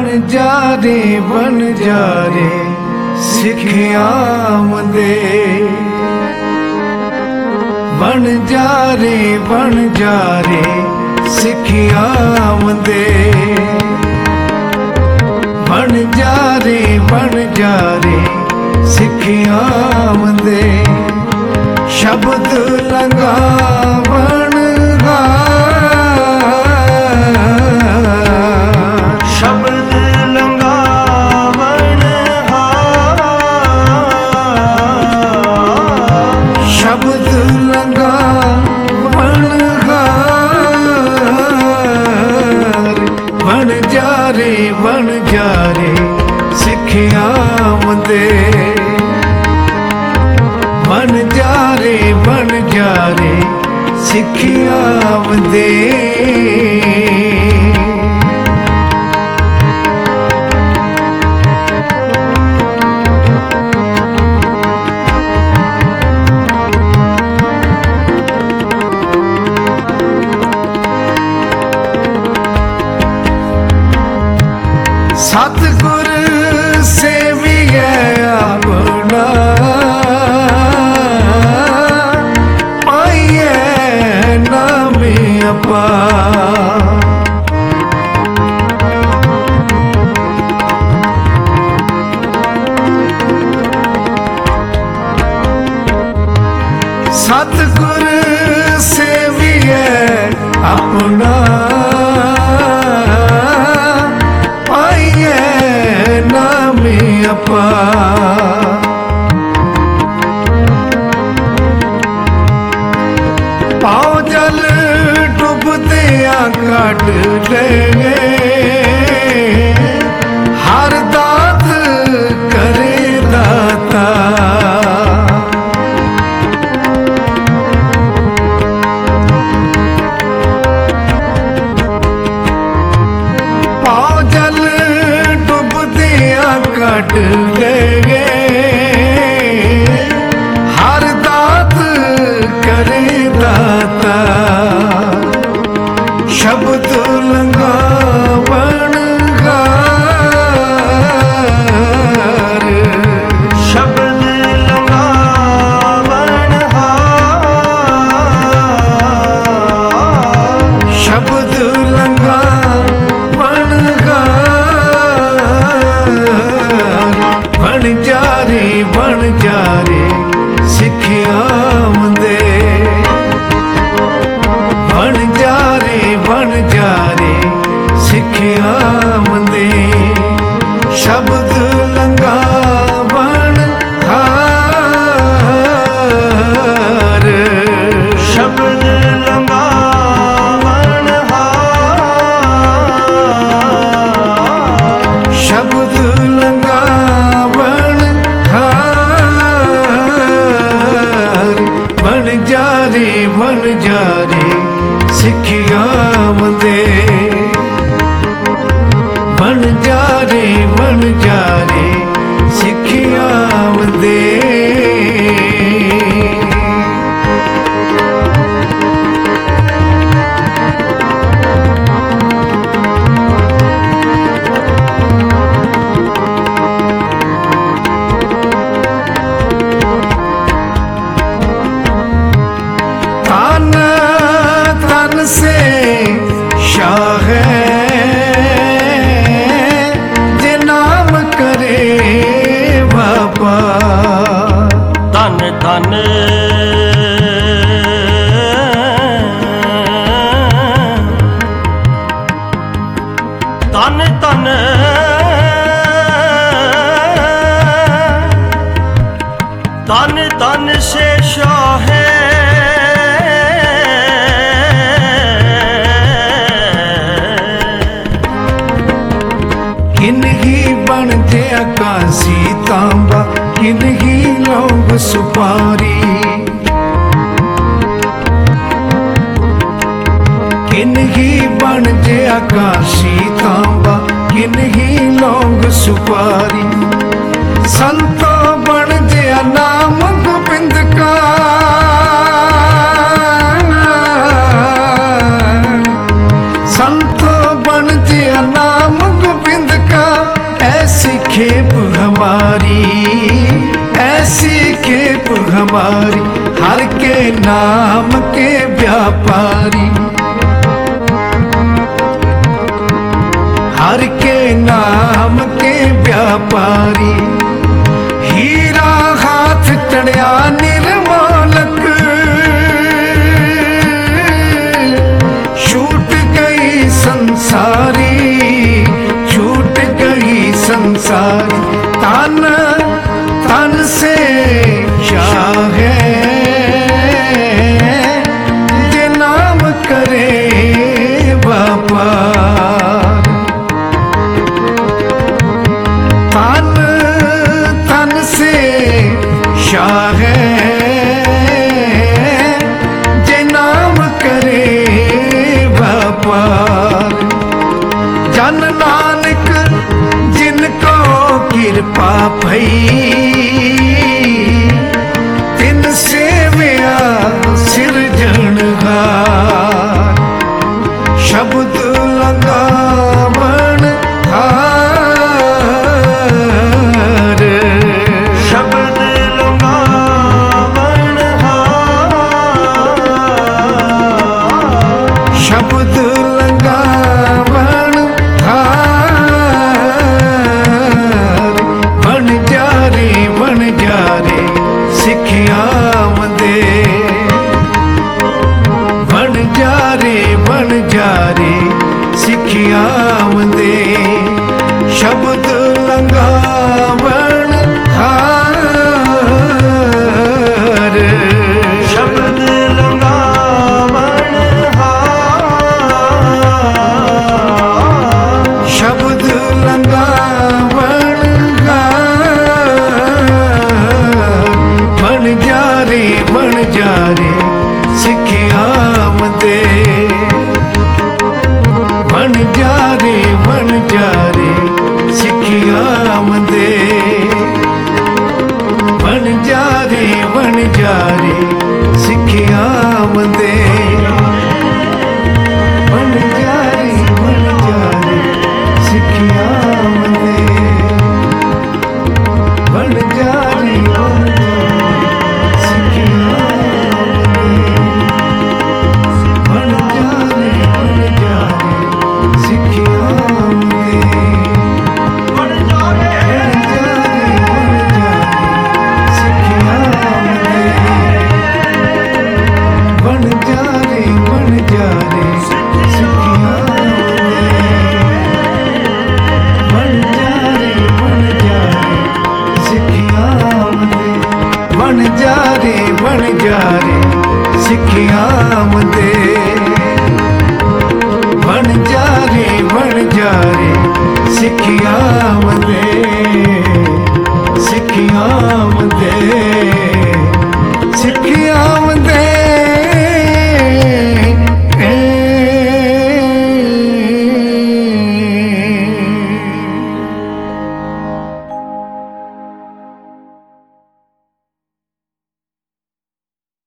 ਬਣ ਜਾ ਰੇ ਸਿੱਖ ਆਮਦੇ। ਬਣ ਜਾ ਰੇ ਸਿੱਖ ਆਮਦੇ। ਬਣ ਜਾ ਰੇ ਸਿੱਖ ਆਮਦੇ। ਸ਼ਬਦ ਲੰਘਾਵਣ ਸ਼ਬਦ ਲੰਘਾਵਣ ਸ਼ਬਦ ਲੰਘਾਵਣ ਬਣ ਜਾ ਰੇ ਸਿੱਖ ਆਮਦੇ। ਬਣ ਜਾ ਰੇ ਸਿੱਖ ਆਮਦੇ। ਸਤਿਗੁਰ ਸੇਵੀਐ ਆਪਣਾ ਪਾਈਐ ਨਾਮ ਅਪਾਰ। ਸਤਿਗੁਰ ਸੇਵੀਐ ਆਪਣਾ ਪਾਉ ਜਲ ਡੁੱਬਦਿਆਂ ਕੱਢ ਲਏ। ਹਰ ਦਾਤ ਕਰੇ ਦਾਤਾ। ਪਾਉ ਜਲ ਡੁੱਬਦਿਆਂ ਕੱਢ ਲਏ। ਹਰ ਦਾਤ ਕਰੇ ਦਾਤਾ। ਸ਼ਬਦ ਲੰਘਾਵਣ ਸ਼ਬਦ ਲੰਘਾਵਣ ਸ਼ਬਦ ਲੰਘਾਵਣ ਬਣ ਜਾ ਰੇ ਸਿੱਖ ਆਮਦੇ। ਬਣ ਜਾ ਰੇ ਸਿੱਖ ਆਮਦੇ। ਸ਼ਬਦ ਲੰਘਾਵਣ ਸ਼ਬਦ ਲੰਘਾਵਣ ਸ਼ਬਦ ਲੰਘਾਵਣ ਬਣ ਜਾ ਰੇ ਸਿੱਖ ਆਮਦੇ। ਬਣ ਜਾ ਰੇ ਸਿੱਖ ਆਮਦੇ। तन से शाह जे नाम करे बाबा। धन धन धन धन धन धन से शाह किन्ही बन जे आकाशी तांबा। किन्ही लौंग सुपारी। किन्ही बन जे आकाशी तांबा। किन्ही लौंग सुपारी। संतो बन जे नाम गोबिंद का। संतो बन जे नाम गोबिंद का। सुपारी, हर के नाम के व्यापारी, हर के नाम के व्यापारी। हीरा हाथ चढ़िया निर्मोलक, छूट गई संसारी, छूट गई संसारी। तन तन से शाह जे नाम करे व्यापार। तन तन से शाह जे नाम करे व्यापार। जन नानक जिनको कृपा भई, तिन सेवया सिरजनहार। शब्द लगावन हार, शब्द लगावन हार, शब्द लगावन हार। बन जा रे सिखिया दे, बन जा रे सिखिया दे। शब्द लगावन हार, शब्द लगावन हार, शब्द लगावन हार। बन जा रे सिखिया दे, बन जा रे सिखिया दे। बन जा रे सिखिया दे, बन जा रे सिखिया दे। बन जा रे सिखिया दे, बन जा रे सिखिया दे। बन जा रे सिखिया दे, बन जा रे सिखिया दे। बन जा रे सिखिया दे, बन जा रे सिखिया दे। बन जा रे सिखिया दे।